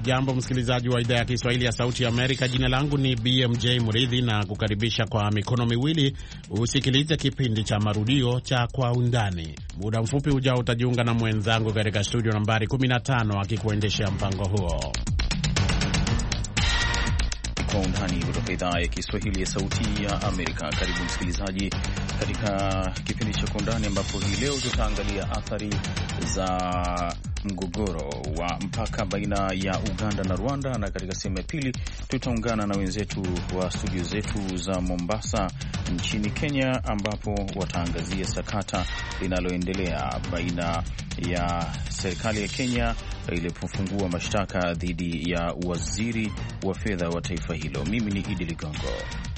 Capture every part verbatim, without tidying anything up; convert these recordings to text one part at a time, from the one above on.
Hujambo msikilizaji wa idhaa ya Kiswahili ya Sauti ya Amerika. Jina langu ni B M J Muridhi na kukaribisha kwa mikono miwili usikilize kipindi cha marudio cha Kwa Undani. Muda mfupi ujao utajiunga na mwenzangu katika studio nambari kumi na tano akikuendeshea mpango huo. Kwa Undani kutoka idhaa ya Kiswahili ya Sauti ya Amerika. Karibu msikilizaji katika kipindi cha Kwa Undani ambapo hii leo tutaangalia athari za mgogoro wa mpaka baina ya Uganda na Rwanda, na katika sehemu ya pili tutaungana na wenzetu wa studio zetu za Mombasa nchini Kenya, ambapo wataangazia sakata linaloendelea baina ya serikali ya Kenya ilipofungua mashtaka dhidi ya waziri wa fedha wa taifa hilo. Mimi ni Idi Ligongo.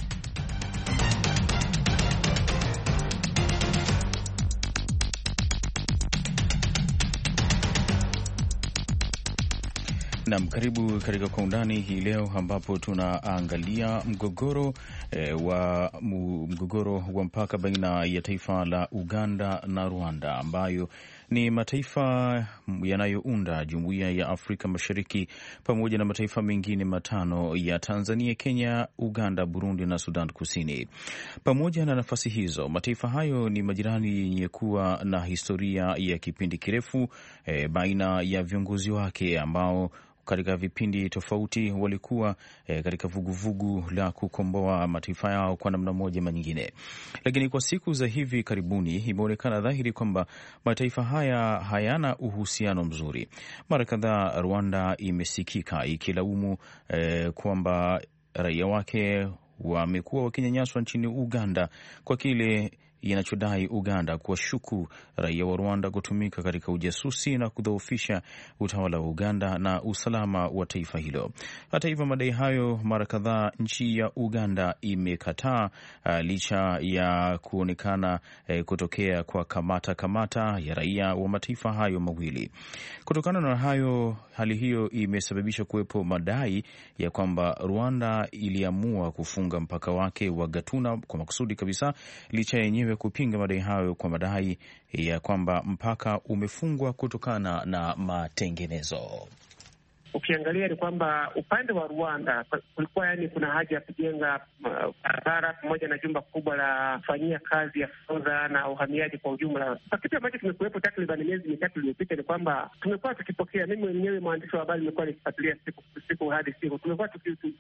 Naam, karibu katika Kwa Undani hii leo ambapo tunaangalia mgogoro e, wa mgogoro wa mpaka baina ya taifa la Uganda na Rwanda, ambayo ni mataifa yanayounda Jumuiya ya Afrika Mashariki pamoja na mataifa mengine matano ya Tanzania, Kenya, Uganda, Burundi na Sudan Kusini. Pamoja na nafasi hizo, mataifa hayo ni majirani yenye kuwa na historia ya kipindi kirefu e, baina ya viongozi wake ambao katika vipindi tofauti walikuwa e, katika vuguvugu la kukomboa mataifa yao kwa namna moja ama nyingine. Lakini kwa siku za hivi karibuni imeonekana dhahiri kwamba mataifa haya hayana uhusiano mzuri. Mara kadhaa Rwanda imesikika ikilaumu e, kwamba raia wake wamekuwa wakinyanyaswa nchini Uganda kwa kile inachodai Uganda kuwashuku raia wa Rwanda kutumika katika ujasusi na kudhoofisha utawala wa Uganda na usalama wa taifa hilo. Hata hivyo, madai hayo mara kadhaa nchi ya Uganda imekataa, uh, licha ya kuonekana uh, kutokea kwa kamata kamata ya raia wa mataifa hayo mawili. Kutokana na hayo, hali hiyo imesababisha kuwepo madai ya kwamba Rwanda iliamua kufunga mpaka wake wa Gatuna kwa makusudi kabisa, licha yenyewe kupinga madai hayo kwa madai ya kwamba mpaka umefungwa kutokana na matengenezo. Ukiangalia ni kwamba upande wa Rwanda kulikuwa yani kuna haja ya kujenga barabara uh, pamoja na jumba kubwa la kufanyia kazi ya forodha na uhamiaji kwa ujumla. Kitu ambacho kimekuwepo takriban miezi mitatu iliyopita ni kwamba tumekuwa tukipokea, mimi mwenyewe mwandishi wa habari nimekuwa nikifuatilia siku siku hadi siku, tumekuwa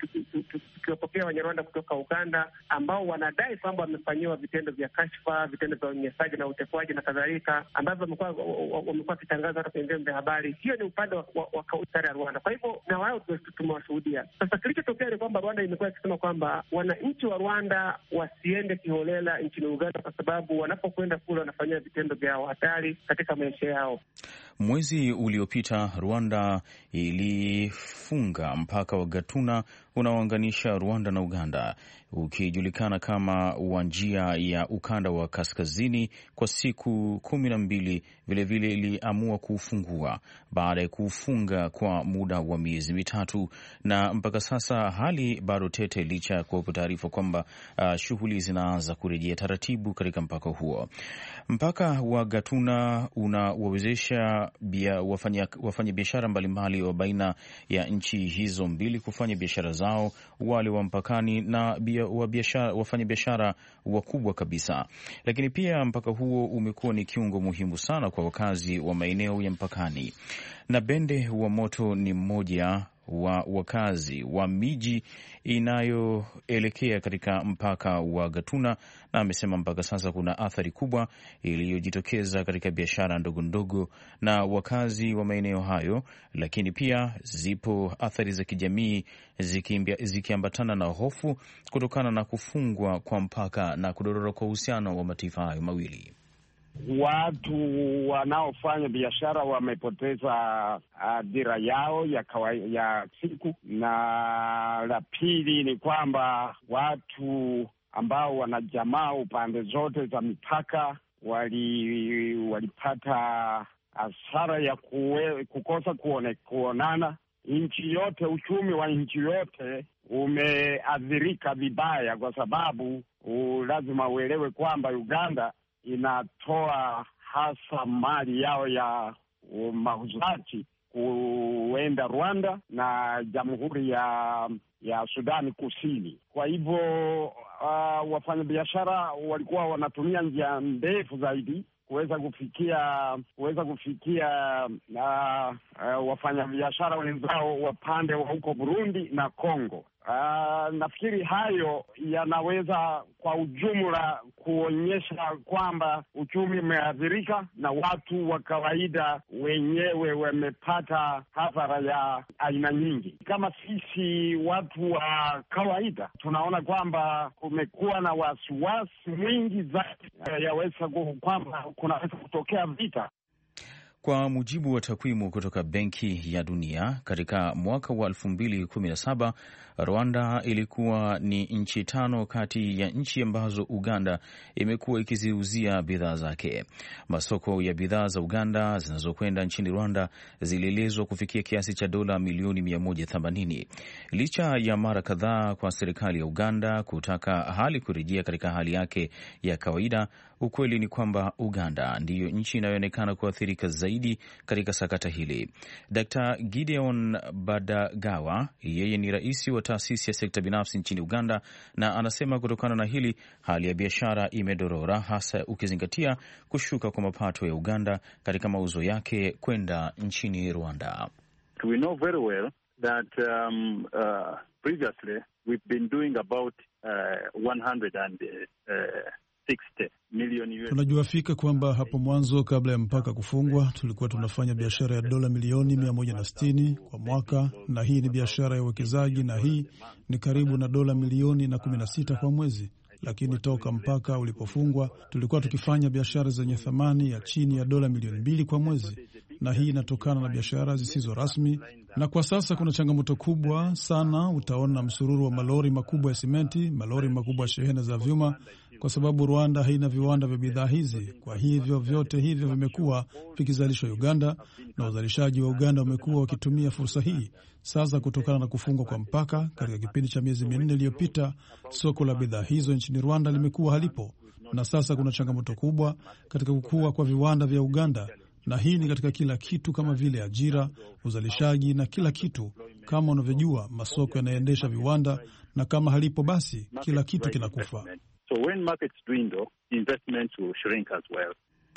tukiwapokea Wanyarwanda kutoka Uganda ambao wanadai kwamba wamefanyiwa vitendo vya kashfa, vitendo vya unyanyasaji na utekwaji na kadhalika, ambavyo wamekuwa wamekuwa kitangaza hata kwenye vyombo vya habari. Hiyo ni upande wa, wa, wa kautari ya Rwanda. Kwa hivyo na wao tumewashuhudia. Sasa kilichotokea ni kwamba Rwanda imekuwa ikisema kwamba wananchi wa Rwanda wasiende kiholela nchini Uganda kwa sababu wanapokwenda kule wanafanyia vitendo vya hatari katika maisha yao. Mwezi uliopita Rwanda ilifunga mpaka wa Gatuna unaounganisha Rwanda na Uganda, ukijulikana kama wa njia ya ukanda wa kaskazini, kwa siku kumi na mbili. Vilevile iliamua kufungua baada ya kufunga kwa muda wa miezi mitatu, na mpaka sasa hali bado tete, licha ya kuwepo taarifa kwamba uh, shughuli zinaanza kurejea taratibu katika mpaka huo. Mpaka wa Gatuna unawawezesha wafanya, wafanya biashara mbalimbali wa baina ya nchi hizo mbili kufanya biashara zao, wale wa mpakani na bia, wa biashara, wafanya biashara wakubwa kabisa. Lakini pia mpaka huo umekuwa ni kiungo muhimu sana kwa wakazi wa maeneo ya mpakani. Na Bende wa Moto ni mmoja wa wakazi wa miji inayoelekea katika mpaka wa Gatuna, na amesema mpaka sasa kuna athari kubwa iliyojitokeza katika biashara ndogo ndogo na wakazi wa maeneo hayo, lakini pia zipo athari za kijamii zikiambatana na hofu kutokana na kufungwa kwa mpaka na kudorora kwa uhusiano wa mataifa hayo mawili. Watu wanaofanya biashara wamepoteza uh, dira yao ya kawaida ya siku, na la pili ni kwamba watu ambao wana jamaa upande zote za mipaka wali walipata hasara ya kuwe, kukosa kuone, kuonana. Nchi yote, uchumi wa nchi yote umeathirika vibaya, kwa sababu uh, lazima uelewe kwamba Uganda inatoa hasa mali yao ya uh, mahuzaji kuenda Rwanda na Jamhuri ya ya Sudani Kusini. Kwa hivyo uh, wafanyabiashara walikuwa wanatumia njia ndefu zaidi kuweza kufikia kuweza kufikia uh, uh, wafanyabiashara wenzao wa pande wa huko Burundi na Kongo. Uh, nafikiri hayo yanaweza kwa ujumla kuonyesha kwamba uchumi umeathirika na watu wa kawaida wenyewe wamepata hasara ya aina nyingi. Kama sisi watu wa kawaida tunaona kwamba kumekuwa na wasiwasi mwingi zaidi yaweza kwamba kunaweza kutokea vita. Kwa mujibu wa takwimu kutoka Benki ya Dunia, katika mwaka wa elfu mbili kumi na saba Rwanda ilikuwa ni nchi tano kati ya nchi ambazo Uganda imekuwa ikiziuzia bidhaa zake. Masoko ya bidhaa za Uganda zinazokwenda nchini Rwanda zilielezwa kufikia kiasi cha dola milioni mia moja themanini. Licha ya mara kadhaa kwa serikali ya Uganda kutaka hali kurejea katika hali yake ya kawaida, ukweli ni kwamba Uganda ndiyo nchi inayoonekana kuathirika zaidi katika sakata hili. Daktari Gideon Badagawa, yeye ni rais wa taasisi ya sekta binafsi nchini Uganda, na anasema kutokana na hili hali ya biashara imedorora, hasa ukizingatia kushuka kwa mapato ya Uganda katika mauzo yake kwenda nchini Rwanda. We know very well that um, uh, previously we've been doing about uh, one hundred sixty million. Tunajua fika kwamba hapo mwanzo kabla ya mpaka kufungwa tulikuwa tunafanya biashara ya dola milioni mia moja na sitini kwa mwaka, na hii ni biashara ya uwekezaji, na hii ni karibu na dola milioni na kumi na sita kwa mwezi. Lakini toka mpaka ulipofungwa tulikuwa tukifanya biashara zenye thamani ya chini ya dola milioni mbili kwa mwezi, na hii inatokana na biashara zisizo rasmi. Na kwa sasa kuna changamoto kubwa sana. Utaona msururu wa malori makubwa ya simenti, malori makubwa ya shehena za vyuma, kwa sababu Rwanda haina viwanda vya bidhaa hizi. Kwa hivyo vyote hivyo vimekuwa vikizalishwa Uganda, na wazalishaji wa Uganda wamekuwa wakitumia fursa hii. Sasa kutokana na kufungwa kwa mpaka katika kipindi cha miezi minne iliyopita, soko la bidhaa hizo nchini Rwanda limekuwa halipo, na sasa kuna changamoto kubwa katika kukua kwa viwanda vya Uganda, na hii ni katika kila kitu kama vile ajira, uzalishaji na kila kitu. Kama unavyojua, masoko yanaendesha viwanda, na kama halipo basi kila kitu kinakufa. So when markets dwindle, investments will shrink as well.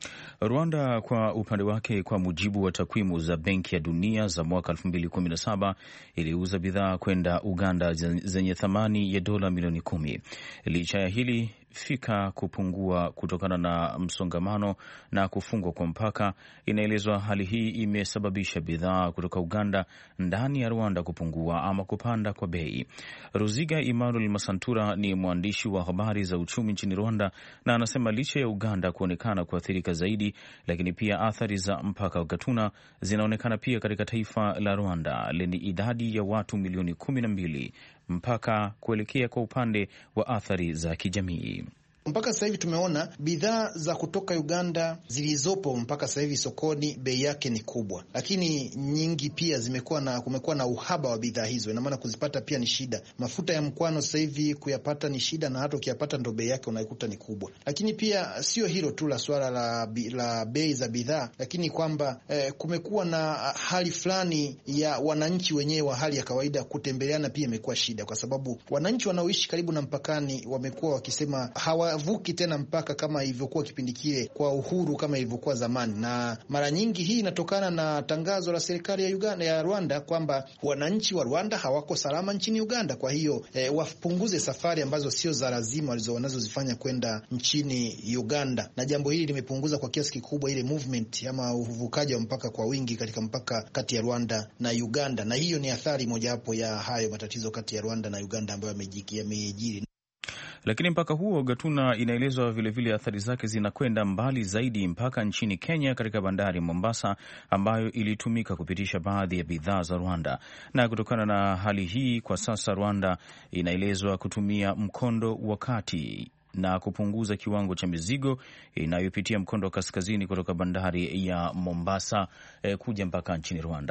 Rwanda kwa upande wake, kwa mujibu wa takwimu za Benki ya Dunia za mwaka elfu mbili kumi na saba, iliuza bidhaa kwenda Uganda zenye thamani ya dola milioni kumi. Licha ya hili fika kupungua kutokana na msongamano na kufungwa kwa mpaka, inaelezwa hali hii imesababisha bidhaa kutoka Uganda ndani ya Rwanda kupungua ama kupanda kwa bei. Ruziga Emmanuel Masantura ni mwandishi wa habari za uchumi nchini Rwanda, na anasema licha ya Uganda kuonekana kuathirika zaidi, lakini pia athari za mpaka wa Gatuna zinaonekana pia katika taifa la Rwanda lenye idadi ya watu milioni kumi na mbili, mpaka kuelekea kwa upande wa athari za kijamii. Mpaka sasa hivi tumeona bidhaa za kutoka Uganda zilizopo mpaka sasa hivi sokoni bei yake ni kubwa, lakini nyingi pia zimekuwa na kumekuwa na uhaba wa bidhaa hizo. Ina maana kuzipata pia ni shida. Mafuta ya mkwano sasa hivi kuyapata ni shida, na hata ukiyapata ndo bei yake unaikuta ni kubwa. Lakini pia sio hilo tu la swala la, la bei za bidhaa, lakini kwamba eh, kumekuwa na hali fulani ya wananchi wenyewe wa hali ya kawaida kutembeleana pia imekuwa shida, kwa sababu wananchi wanaoishi karibu na mpakani wamekuwa wakisema hawa vuki tena mpaka kama ilivyokuwa kipindi kile kwa uhuru kama ilivyokuwa zamani. Na mara nyingi hii inatokana na tangazo la serikali ya Uganda, ya Rwanda, kwamba wananchi wa Rwanda hawako salama nchini Uganda. Kwa hiyo eh, wapunguze safari ambazo sio za lazima walizo wanazozifanya kwenda nchini Uganda, na jambo hili limepunguza kwa kiasi kikubwa ile movement ama uvukaji wa mpaka kwa wingi katika mpaka kati ya Rwanda na Uganda, na hiyo ni athari mojawapo ya hayo matatizo kati ya Rwanda na Uganda ambayo yamejiri. Lakini mpaka huo Gatuna inaelezwa vilevile athari zake zinakwenda mbali zaidi mpaka nchini Kenya katika bandari Mombasa, ambayo ilitumika kupitisha baadhi ya bidhaa za Rwanda. Na kutokana na hali hii, kwa sasa Rwanda inaelezwa kutumia mkondo wa kati na kupunguza kiwango cha mizigo inayopitia mkondo wa kaskazini kutoka bandari ya Mombasa eh, kuja mpaka nchini Rwanda.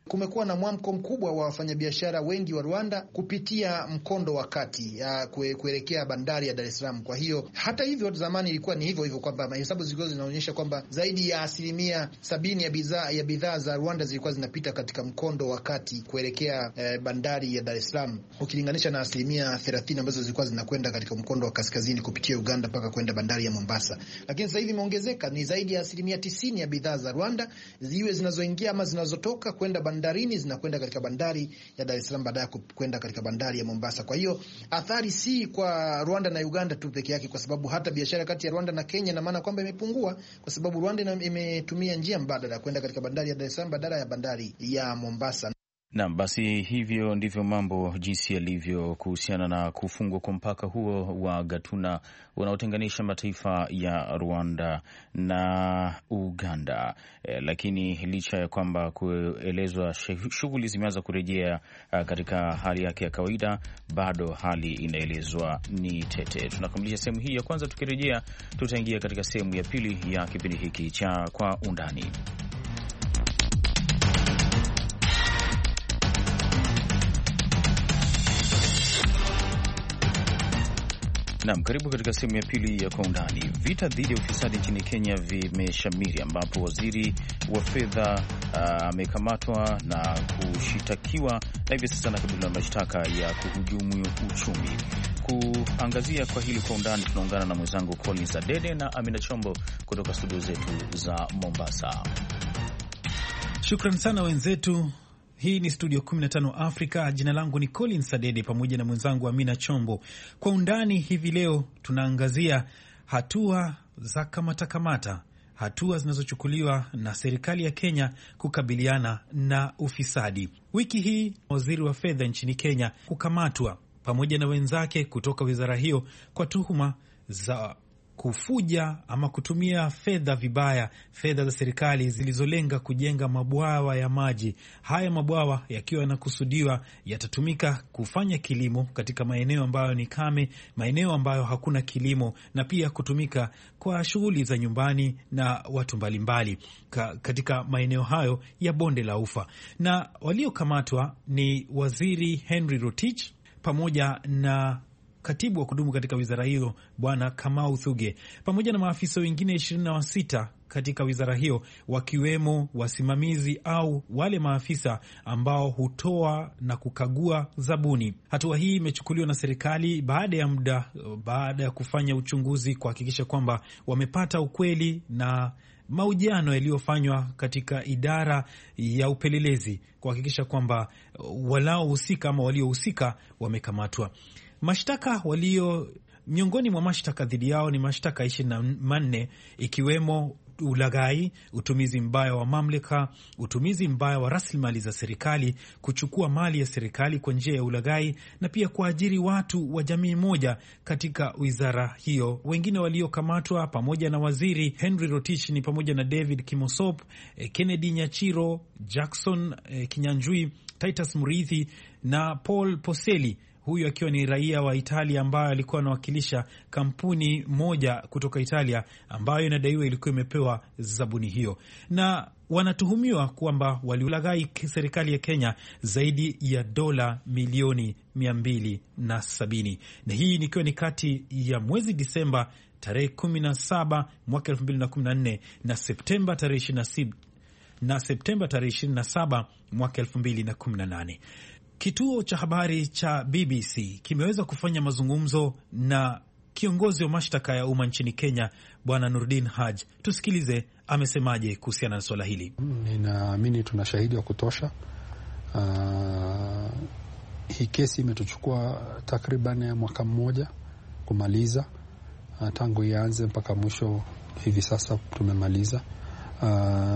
kumekuwa na mwamko mkubwa wa wafanyabiashara wengi wa Rwanda kupitia mkondo wa kati ya kuelekea bandari ya Dar es Salaam. Kwa hiyo hata hivyo, zamani ilikuwa ni hivyo hivyo kwamba mahesabu zilikuwa zinaonyesha kwamba zaidi ya asilimia sabini ya bidhaa ya bidhaa za Rwanda zilikuwa zinapita katika mkondo wa kati kuelekea eh, bandari ya Dar es Salaam, ukilinganisha na asilimia thelathini ambazo zilikuwa zinakwenda katika mkondo wa kaskazini kupitia Uganda mpaka kwenda bandari ya Mombasa. Lakini sasa hivi imeongezeka, ni zaidi ya asilimia tisini ya bidhaa za Rwanda ziwe zinazoingia ama zinazotoka kwenda bandarini zinakwenda katika bandari ya Dar es Salaam baadaye kwenda katika bandari ya Mombasa. Kwa hiyo athari si kwa Rwanda na Uganda tu peke yake, kwa sababu hata biashara kati ya Rwanda na Kenya na maana kwamba imepungua, kwa sababu Rwanda imetumia njia mbadala kwenda katika bandari ya Dar es Salaam badala ya bandari ya Mombasa. Naam, basi hivyo ndivyo mambo jinsi yalivyo kuhusiana na kufungwa kwa mpaka huo wa Gatuna unaotenganisha mataifa ya Rwanda na Uganda. E, lakini licha ya kwamba kuelezwa shughuli zimeanza kurejea katika hali yake ya kawaida, bado hali inaelezwa ni tete. Tunakamilisha sehemu hii ya kwanza, tukirejea tutaingia katika sehemu ya pili ya kipindi hiki cha Kwa Undani. Naam, karibu katika sehemu ya pili ya Kwa Undani. Vita dhidi ya ufisadi nchini Kenya vimeshamiri, ambapo waziri wa fedha amekamatwa uh, na kushitakiwa na hivi sasa anakabiliwa na mashtaka ya kuhujumu uchumi. Kuangazia kwa hili kwa undani, tunaungana na mwenzangu Collins Adede na Amina Chombo kutoka studio zetu za Mombasa. Shukran sana wenzetu. Hii ni Studio kumi na tano Afrika. Jina langu ni Colin Sadede pamoja na mwenzangu Amina Chombo. Kwa undani hivi leo tunaangazia hatua za kamata kamata, hatua zinazochukuliwa na serikali ya Kenya kukabiliana na ufisadi. Wiki hii waziri wa fedha nchini Kenya kukamatwa pamoja na wenzake kutoka wizara hiyo kwa tuhuma za kufuja ama kutumia fedha vibaya, fedha za serikali zilizolenga kujenga mabwawa ya maji. Haya mabwawa yakiwa yanakusudiwa yatatumika kufanya kilimo katika maeneo ambayo ni kame, maeneo ambayo hakuna kilimo, na pia kutumika kwa shughuli za nyumbani na watu mbalimbali Ka, katika maeneo hayo ya bonde la Ufa. Na waliokamatwa ni waziri Henry Rotich pamoja na katibu wa kudumu katika wizara hiyo Bwana Kamau Thuge, pamoja na maafisa wengine ishirini na sita katika wizara hiyo, wakiwemo wasimamizi au wale maafisa ambao hutoa na kukagua zabuni. Hatua hii imechukuliwa na serikali baada ya muda, baada ya kufanya uchunguzi kuhakikisha kwamba wamepata ukweli na mahojiano yaliyofanywa katika idara ya upelelezi kuhakikisha kwamba walaohusika ama waliohusika wamekamatwa. Mashtaka walio miongoni mwa mashtaka dhidi yao ni mashtaka ishirini na manne, ikiwemo ulaghai, utumizi mbaya wa mamlaka, utumizi mbaya wa rasilimali za serikali, kuchukua mali ya serikali kwa njia ya ulaghai, na pia kuajiri watu wa jamii moja katika wizara hiyo. Wengine waliokamatwa pamoja na waziri Henry Rotich ni pamoja na David Kimosop, Kennedy Nyachiro, Jackson Kinyanjui, Titus Muriithi na Paul Poseli, huyu akiwa ni raia wa Italia ambaye alikuwa anawakilisha kampuni moja kutoka Italia ambayo inadaiwa ilikuwa imepewa zabuni hiyo. Na wanatuhumiwa kwamba waliulaghai serikali ya Kenya zaidi ya dola milioni mia mbili na sabini. Na hii nikiwa ni kati ya mwezi Disemba tarehe kumi na saba mwaka elfu mbili na kumi na nne na Septemba tarehe ishirini na sita na Septemba tarehe ishirini na saba mwaka elfu mbili na kumi na nane. Kituo cha habari cha B B C kimeweza kufanya mazungumzo na kiongozi wa mashtaka ya umma nchini Kenya Bwana Nurdin Haji. Tusikilize amesemaje kuhusiana na swala hili. Ninaamini tuna shahidi wa kutosha. Uh, hii kesi imetuchukua takriban mwaka mmoja kumaliza. Uh, tangu ianze mpaka mwisho hivi sasa tumemaliza. Uh,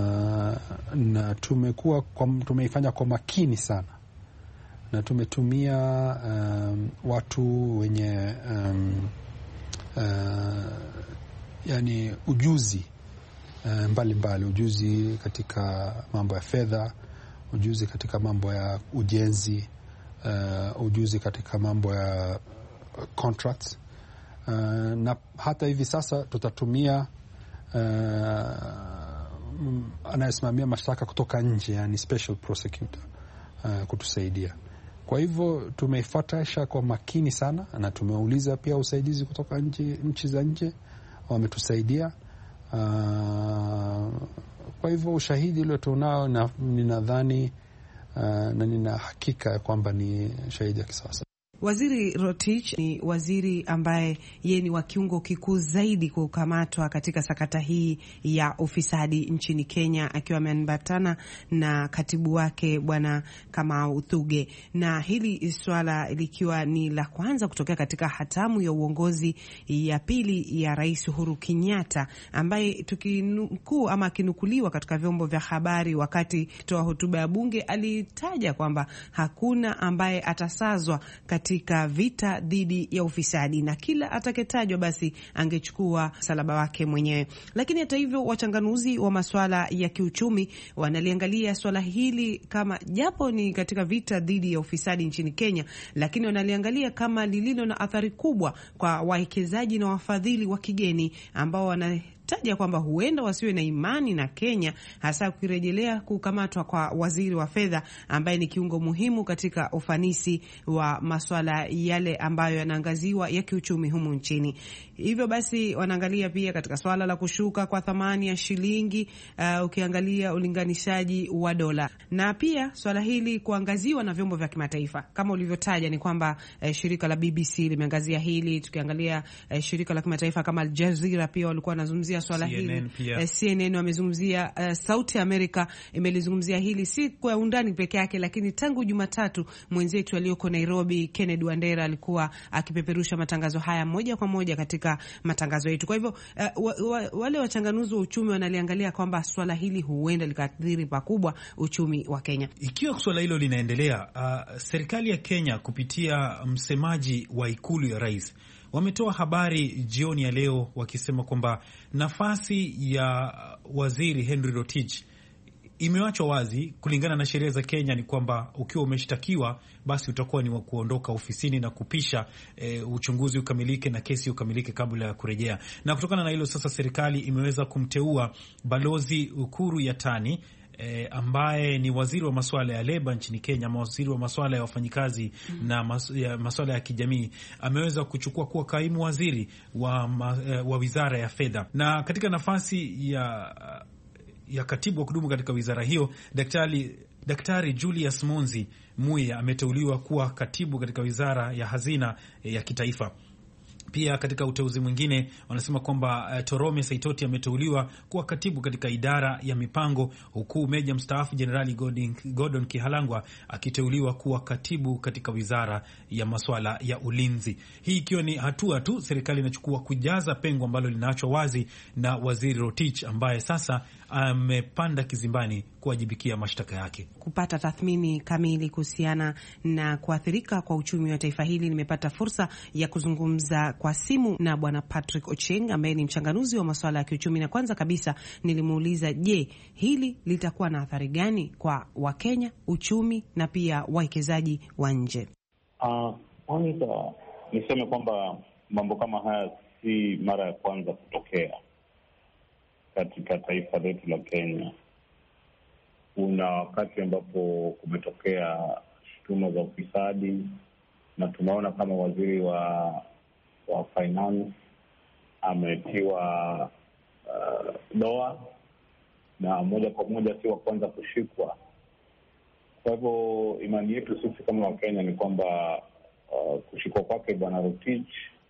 na tumekuwa tumeifanya kwa makini sana. Na tumetumia um, watu wenye um, uh, yani ujuzi mbalimbali, uh, mbali. Ujuzi katika mambo ya fedha, ujuzi katika mambo ya ujenzi, uh, ujuzi katika mambo ya contracts, uh, na hata hivi sasa tutatumia uh, anayesimamia mashtaka kutoka nje, yani special prosecutor uh, kutusaidia. Kwa hivyo tumeifuatisha kwa makini sana, na tumeuliza pia usaidizi kutoka nchi, nchi za nje wametusaidia. Uh, kwa hivyo ushahidi ule tunao, na ninadhani uh, na nina hakika kwamba ni shahidi ya kisasa. Waziri Rotich ni waziri ambaye yeye ni wa kiungo kikuu zaidi kukamatwa katika sakata hii ya ufisadi nchini Kenya, akiwa ameambatana na katibu wake Bwana Kamau Thuge, na hili swala likiwa ni la kwanza kutokea katika hatamu ya uongozi ya pili ya Rais Uhuru Kenyatta, ambaye tukinukuu ama kinukuliwa katika vyombo vya habari wakati toa hotuba ya bunge alitaja kwamba hakuna ambaye atasazwa katika vita dhidi ya ufisadi, na kila atakayetajwa basi angechukua salaba wake mwenyewe. Lakini hata hivyo, wachanganuzi wa masuala ya kiuchumi wanaliangalia swala hili kama, japo ni katika vita dhidi ya ufisadi nchini Kenya, lakini wanaliangalia kama lililo na athari kubwa kwa wawekezaji na wafadhili wa kigeni ambao wana taja kwamba huenda wasiwe na imani na Kenya, hasa kurejelea kukamatwa kwa waziri wa fedha ambaye ni kiungo muhimu katika ufanisi wa masuala yale ambayo yanaangaziwa ya kiuchumi humu nchini. Hivyo basi wanaangalia pia katika swala la kushuka kwa thamani ya shilingi, uh, ukiangalia ulinganishaji wa dola, na pia swala hili kuangaziwa na vyombo vya kimataifa kama ulivyotaja. Ni kwamba uh, shirika la B B C limeangazia hili, tukiangalia uh, shirika la kimataifa kama Al Jazeera pia walikuwa wanazungumzia swala hili. Uh, C N N wamezungumzia, uh, Sauti America imelizungumzia hili, si kwa undani peke yake, lakini tangu Jumatatu mwenzetu aliyoko Nairobi Kennedy Wandera alikuwa akipeperusha matangazo haya moja kwa moja katika matangazo yetu. Kwa hivyo uh, wa, wa, wale wachanganuzi wa uchumi wanaliangalia kwamba swala hili huenda likaathiri pakubwa uchumi wa Kenya. Ikiwa swala hilo linaendelea, uh, serikali ya Kenya kupitia msemaji wa ikulu ya rais wametoa habari jioni ya leo wakisema kwamba nafasi ya waziri Henry Rotich imewachwa wazi. Kulingana na sheria za Kenya ni kwamba ukiwa umeshtakiwa basi utakuwa ni wa kuondoka ofisini na kupisha e, uchunguzi ukamilike na kesi ukamilike kabla ya kurejea. Na kutokana na hilo sasa serikali imeweza kumteua Balozi Ukuru Yatani E, ambaye ni waziri wa masuala ya leba nchini Kenya, waziri wa masuala ya wafanyikazi mm. na mas, ya masuala ya kijamii. Ameweza kuchukua kuwa kaimu waziri wa, ma, wa wizara ya fedha, na katika nafasi ya, ya katibu wa kudumu katika wizara hiyo Daktari, Daktari Julius Monzi Muya ameteuliwa kuwa katibu katika wizara ya hazina ya kitaifa. Pia katika uteuzi mwingine wanasema kwamba uh, Torome Saitoti ameteuliwa kuwa katibu katika idara ya mipango, huku meja mstaafu Jenerali Gordon Kihalangwa akiteuliwa kuwa katibu katika wizara ya masuala ya ulinzi. Hii ikiwa ni hatua tu serikali inachukua kujaza pengo ambalo linaachwa wazi na waziri Rotich ambaye sasa amepanda kizimbani kuwajibikia mashtaka yake. Kupata tathmini kamili kuhusiana na kuathirika kwa uchumi wa taifa hili, nimepata fursa ya kuzungumza kwa simu na Bwana Patrick Ocheng ambaye ni mchanganuzi wa masuala ya kiuchumi, na kwanza kabisa nilimuuliza, je, hili litakuwa na athari gani kwa Wakenya, uchumi na pia wawekezaji wa nje? Uh, kwanza niseme kwamba mambo kama haya si mara ya kwanza kutokea katika taifa letu la Kenya. Kuna wakati ambapo kumetokea shutuma za ufisadi, na tunaona kama waziri wa wa finance ametiwa uh, doa, na moja kwa moja si wa kwanza kushikwa. Kwa hivyo imani yetu sisi kama Wakenya ni kwamba uh, kushikwa kwake Bwana Rotich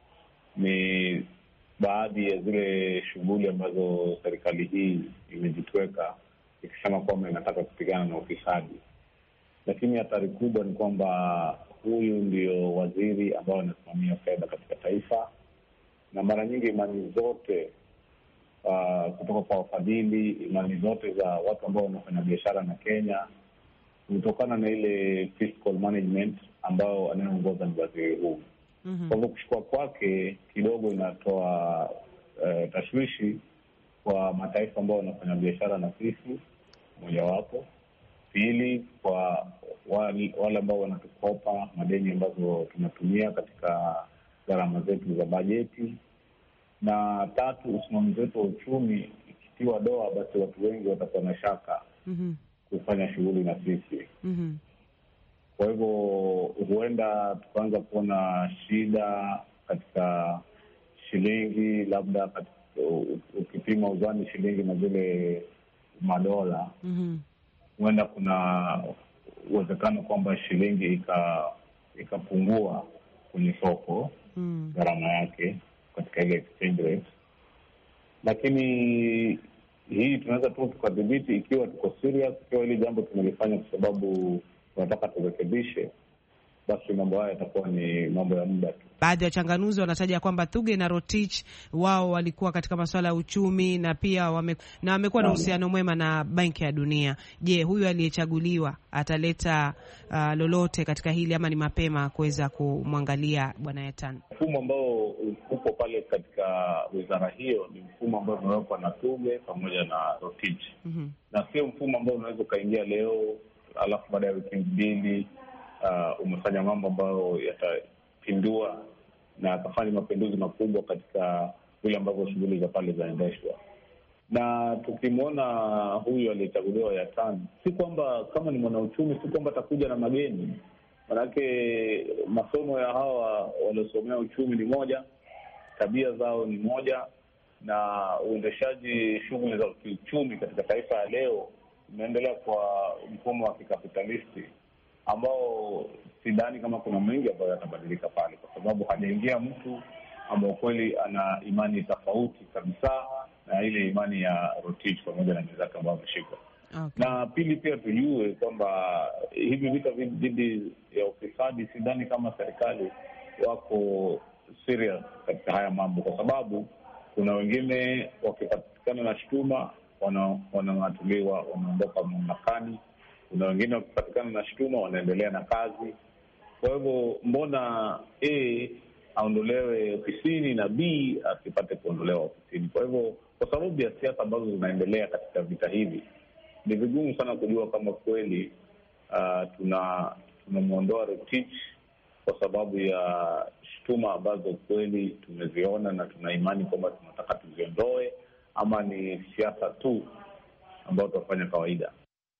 ni baadhi ya zile shughuli ambazo serikali hii imejitweka ikisema kwamba inataka kupigana na ufisadi. Lakini hatari kubwa ni kwamba huyu ndio waziri ambao anasimamia fedha katika taifa, na mara nyingi imani zote uh, kutoka kwa wafadhili, imani zote za watu ambao wanafanya biashara na Kenya kutokana na ile fiscal management ambao anayeongoza ni waziri huu. Mm-hmm. Kwa hivyo kuchukua kwake kidogo inatoa uh, tashwishi kwa mataifa ambao wanafanya biashara na sisi, mojawapo. Pili, kwa wale, wale ambao wanatukopa madeni ambazo tunatumia katika gharama zetu za bajeti. Na tatu, usimamizi wetu wa uchumi tukiwa doa, basi watu wengi watakuwa na shaka mm-hmm. kufanya shughuli na sisi mm-hmm. Kwa hivyo huenda tukaanza kuona shida katika shilingi, labda katika, ukipima uzani shilingi na zile madola mm-hmm. huenda kuna uwezekano kwamba shilingi ikapungua kwenye soko mm. gharama yake katika ile exchange rate, lakini hii tunaweza tu tukadhibiti ikiwa tuko serious, ikiwa hili jambo tumelifanya kwa sababu tunataka turekebishe, basi mambo haya yatakuwa ni mambo ya muda tu. Baadhi ya wachanganuzi wanataja kwamba Thuge na Rotich wao walikuwa katika masuala ya uchumi na pia wame, na wamekuwa na uhusiano mwema na Benki ya Dunia. Je, huyu aliyechaguliwa ataleta uh, lolote katika hili ama ni mapema kuweza kumwangalia Bwana Yatan? Mfumo ambao upo pale katika wizara hiyo ni mfumo ambao umewekwa na Thuge pamoja na Rotich. Mm-hmm. Na sio mfumo ambao unaweza ukaingia leo alafu baada ya wiki mbili uh, umefanya mambo ambayo yatapindua na akafanya mapinduzi makubwa katika vile ambavyo shughuli za pale zaendeshwa. Na tukimwona huyu aliyechaguliwa Yatan, si kwamba kama ni mwanauchumi, si kwamba atakuja na mageni. Manake masomo ya hawa waliosomea uchumi ni moja, tabia zao ni moja, na uendeshaji shughuli za kiuchumi katika taifa ya leo imeendelea kwa mfumo wa kikapitalisti ambao sidhani kama kuna mengi ambayo yatabadilika pale, kwa sababu hajaingia mtu ambao kweli ana imani tofauti kabisa na ile imani ya Rotich pamoja na mizaka ambao ameshika. Okay. Na pili pia tujue kwamba hivi vita dhidi ya ufisadi, sidhani kama serikali wako serious katika haya mambo, kwa sababu kuna wengine wakipatikana na shutuma wanang'atuliwa, wana wanaondoka mamlakani. Kuna wengine wakipatikana na shutuma wanaendelea na kazi. Kwa hivyo mbona A aondolewe ofisini na B asipate kuondolewa ofisini? Kwa hivyo kwa sababu ya siasa ambazo zinaendelea katika vita hivi, ni vigumu sana kujua kama kweli uh, tuna tunamwondoa Rotich kwa sababu ya shutuma ambazo kweli tumeziona na tuna imani kwamba tunataka tuziondoe, ama ni siasa tu ambayo tunafanya kawaida.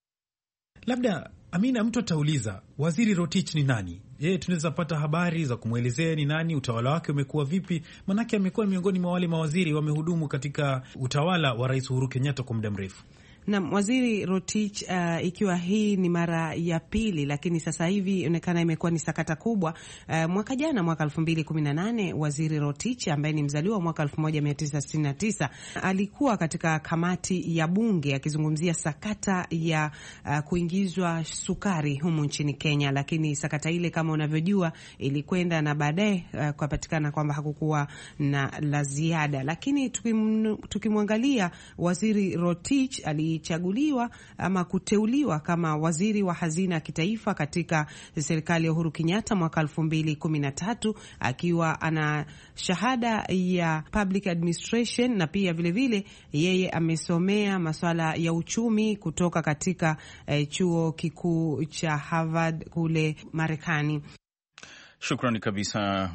Labda Amina, mtu atauliza Waziri Rotich ni nani? Je, tunaweza pata habari za kumwelezea ni nani, utawala wake umekuwa vipi? Manake amekuwa miongoni mwa wale mawaziri wamehudumu katika utawala wa Rais Uhuru Kenyatta kwa muda mrefu. Na Waziri Rotich uh, ikiwa hii ni mara ya pili, lakini sasa hivi inaonekana imekuwa ni sakata kubwa. Uh, mwaka jana mwaka elfu mbili kumi na nane Waziri Rotich ambaye ni mzaliwa mwaka elfu moja mia tisa sitini na tisa alikuwa katika kamati ya bunge akizungumzia sakata ya uh, kuingizwa sukari humu nchini Kenya, lakini sakata ile kama unavyojua ilikwenda na baadaye uh, kupatikana kwamba hakukuwa na la ziada. Lakini tukim, tukimwangalia Waziri Rotich ali chaguliwa ama kuteuliwa kama waziri wa hazina ya kitaifa katika serikali ya Uhuru Kenyatta mwaka elfu mbili kumi na tatu, akiwa ana shahada ya public administration, na pia vile vile yeye amesomea masuala ya uchumi kutoka katika eh, chuo kikuu cha Harvard kule Marekani. Shukrani kabisa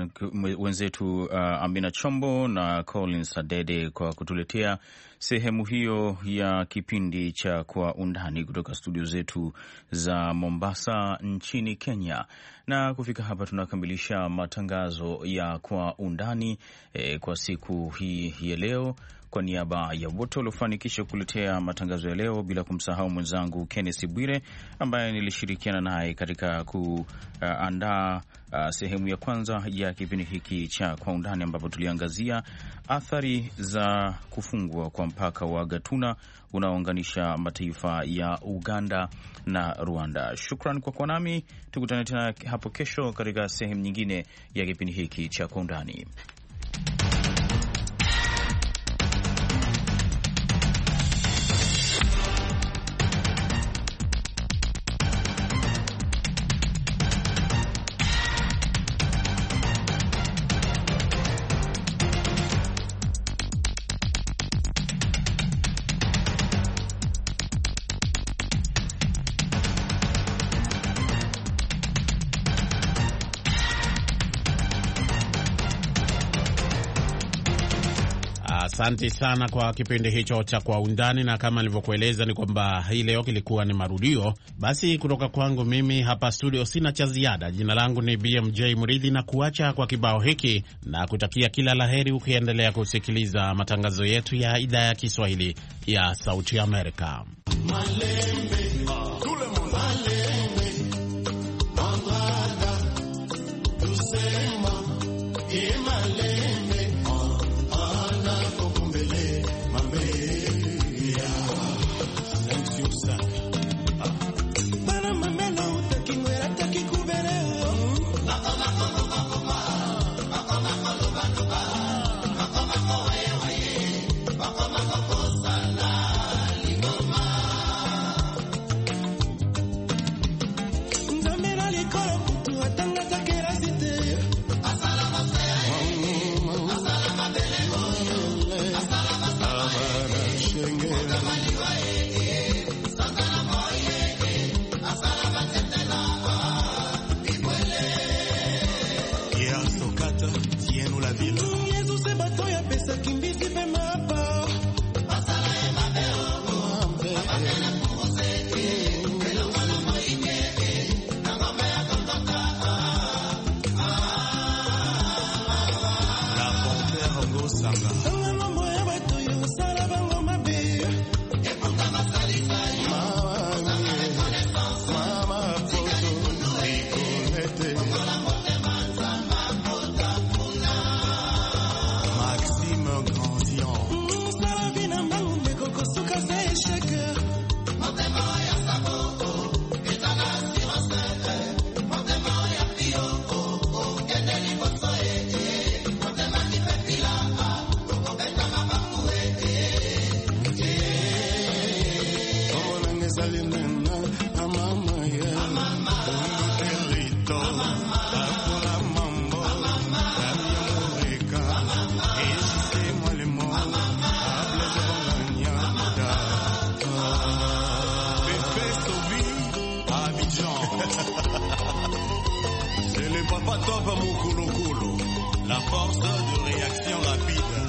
wenzetu uh, Amina Chombo na Colin Sadede kwa kutuletea sehemu hiyo ya kipindi cha Kwa Undani kutoka studio zetu za Mombasa nchini Kenya. Na kufika hapa tunakamilisha matangazo ya Kwa Undani eh, kwa siku hii ya leo. Kwa niaba ya wote waliofanikisha kuletea matangazo ya leo, bila kumsahau mwenzangu Kenneth Bwire ambaye nilishirikiana naye katika kuandaa uh, uh, sehemu ya kwanza ya kipindi hiki cha Kwa Undani, ambapo tuliangazia athari za kufungwa kwa mpaka wa Gatuna unaounganisha mataifa ya Uganda na Rwanda. Shukran kwa kuwa nami, tukutane tena hapo kesho katika sehemu nyingine ya kipindi hiki cha Kwa Undani. Asante sana kwa kipindi hicho cha Kwa Undani, na kama nilivyokueleza ni kwamba hii leo kilikuwa ni marudio. Basi kutoka kwangu mimi hapa studio sina cha ziada. Jina langu ni B M J Mridhi, na kuacha kwa kibao hiki na kutakia kila laheri ukiendelea kusikiliza matangazo yetu ya idhaa ya Kiswahili ya Sauti ya Amerika. Malembe, kule Malembe, Mamada, tusema, e Malembe, ana kokumbele, mambea, sensusa. Bana mamena utakimwera takikubere. Makoma koma koma, makoma koma koma, makoma koma wewe, makoma koma sana. La force de réaction rapide.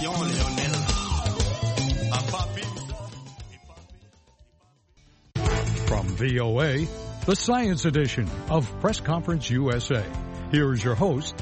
From V O A, the Science Edition of Press Conference U S A. Here is your host,